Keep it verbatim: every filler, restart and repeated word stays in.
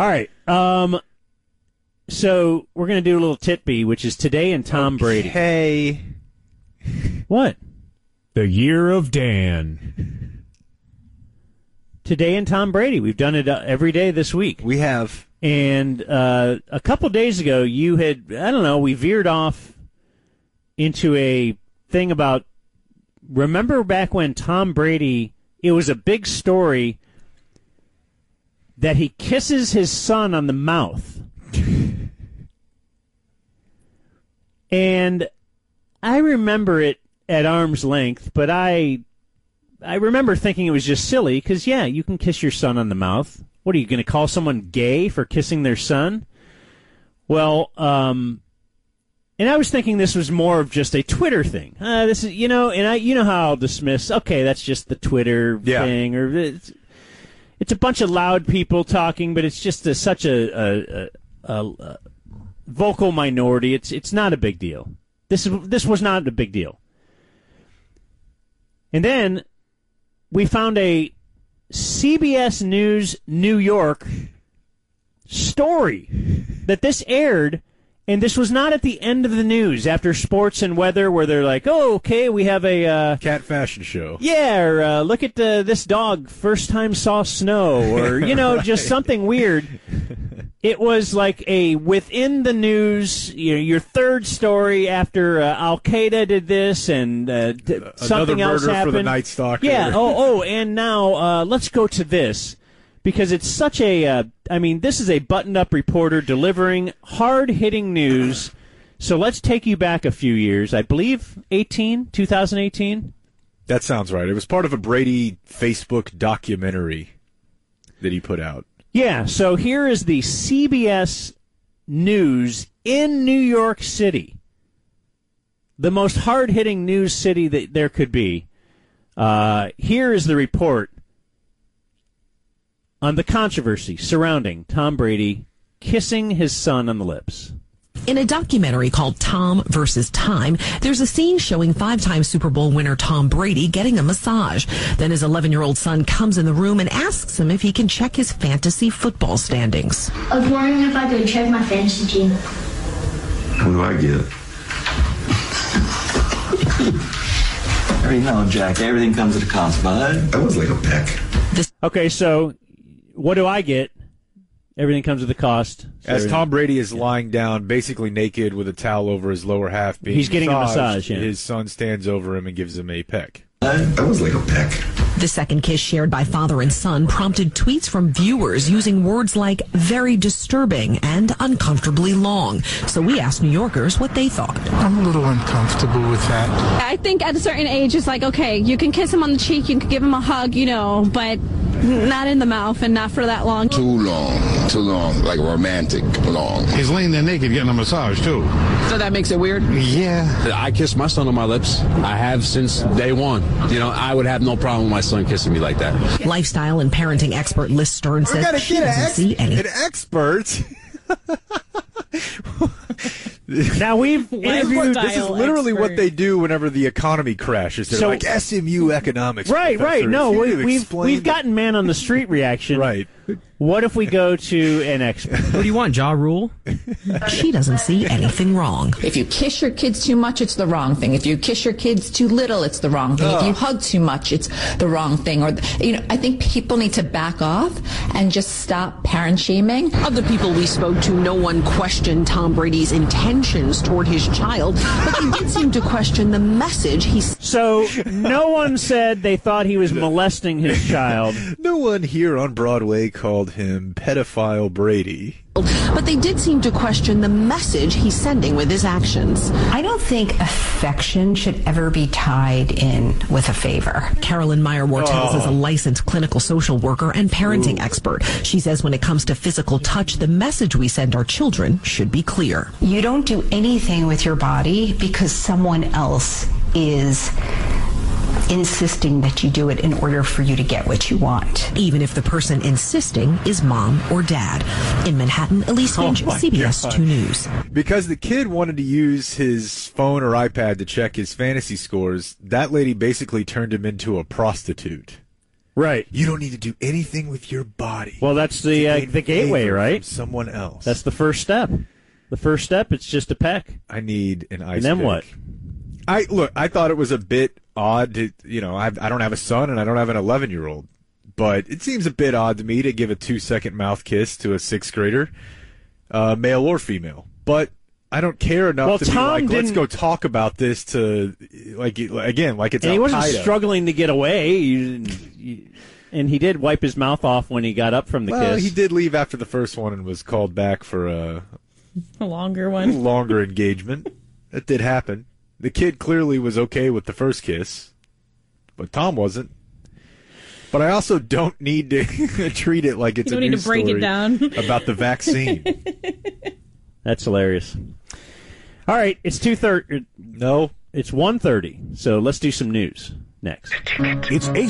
All right. Um, so we're going to do a little titbee, which is Today in Tom Brady. Hey. What? The Year of Dan. Today in Tom Brady. We've done it uh, every day this week. We have. And uh, a couple days ago, you had, I don't know, we veered off into a thing about, remember back when Tom Brady, it was a big story that he kisses his son on the mouth. And I remember it at arm's length, but I I remember thinking it was just silly because, yeah, you can kiss your son on the mouth. What, are you going to call someone gay for kissing their son? Well, um, and I was thinking this was more of just a Twitter thing. Uh, this is, you know, and I, you know how I'll dismiss, okay, that's just the Twitter yeah. thing, or it's, it's a bunch of loud people talking, but it's just a, such a, a, a, a vocal minority. It's it's not a big deal. This is this was not a big deal. And then we found a C B S News New York story that this aired, and this was not at the end of the news after sports and weather where they're like, oh, okay, we have a... Uh, cat fashion show. Yeah, or uh, look at uh, this dog first time saw snow, or, you know, just something weird. It was like a within the news, you know, your third story after uh, Al-Qaeda did this and uh, d- something else happened. Another murder for the Night Stalker. Yeah, oh, oh, and now uh, let's go to this. Because it's such a, uh, I mean, this is a buttoned-up reporter delivering hard-hitting news. So let's take you back a few years. I believe eighteen, twenty eighteen? That sounds right. It was part of a Brady Facebook documentary that he put out. Yeah, so here is the C B S News in New York City. The most hard-hitting news city that there could be. Uh, here is the report on the controversy surrounding Tom Brady kissing his son on the lips. In a documentary called Tom versus Time, there's a scene showing five-time Super Bowl winner Tom Brady getting a massage. Then his eleven-year-old son comes in the room and asks him if he can check his fantasy football standings. I was wondering if I could check my fantasy team. What do I get? I already know, Jack. Everything comes at a cost, bud. That was like a peck. This- okay, so what do I get? Everything comes with a cost. So As Tom Brady is yeah. lying down, basically naked with a towel over his lower half, being he's getting massaged, a massage. Yeah. His son stands over him and gives him a peck. That was like a peck. The second kiss shared by father and son prompted tweets from viewers using words like very disturbing and uncomfortably long. So we asked New Yorkers what they thought. I'm a little uncomfortable with that. I think at a certain age, it's like, okay, you can kiss him on the cheek, you can give him a hug, you know, but not in the mouth and not for that long. Too long, too long, like romantic long. He's laying there naked getting a massage, too. So that makes it weird? Yeah. I kiss my son on my lips. I have since day one. You know, I would have no problem with my son kissing me like that. Lifestyle and parenting expert Liz Stern says she doesn't ex- see any. An expert? Now we've interviewed. This is literally expert. what they do whenever the economy crashes. They're So- like S M U economics. Right, right. professor. No, If we, you we've explain we've it- gotten man on the street reaction. Right. What if we go to an expert? What do you want, Ja Rule? She doesn't see anything wrong. If you kiss your kids too much, it's the wrong thing. If you kiss your kids too little, it's the wrong thing. Oh. If you hug too much, it's the wrong thing. Or, you know, I think people need to back off and just stop parent shaming. Of the people we spoke to, no one questioned Tom Brady's intentions toward his child, but they did seem to question the message he. So no one said they thought he was molesting his child. No one here on Broadway called him pedophile Brady. But they did seem to question the message he's sending with his actions. I don't think affection should ever be tied in with a favor. Carolyn Meyer-Wartels Oh. is a licensed clinical social worker and parenting Ooh. expert. She says when it comes to physical touch, the message we send our children should be clear. You don't do anything with your body because someone else is insisting that you do it in order for you to get what you want. Even if the person insisting is mom or dad. In Manhattan, Elise Finch, Oh my C B S God. two News. Because the kid wanted to use his phone or iPad to check his fantasy scores, that lady basically turned him into a prostitute. Right. You don't need to do anything with your body. Well, that's the uh, the gateway, right? From someone else. That's the first step. The first step, it's just a peck. I need an ice And then pick. what? I look. I thought it was a bit odd. To, you know, I've, I don't have a son and I don't have an eleven-year-old, but it seems a bit odd to me to give a two-second mouth kiss to a sixth grader, uh, male or female. But I don't care enough Well, to Tom be like, let's didn't- go talk about this to, like, again, like it's And he wasn't Al-Qaeda. struggling to get away. You didn't- you- and he did wipe his mouth off when he got up from the Well, kiss. he did leave after the first one and was called back for a A longer one. longer engagement. That did happen. The kid clearly was okay with the first kiss, but Tom wasn't. But I also don't need to treat it like it's You don't a need news to break it story down. about the vaccine. That's hilarious. All right, it's two thirty. No, it's one thirty. So let's do some news next. It's A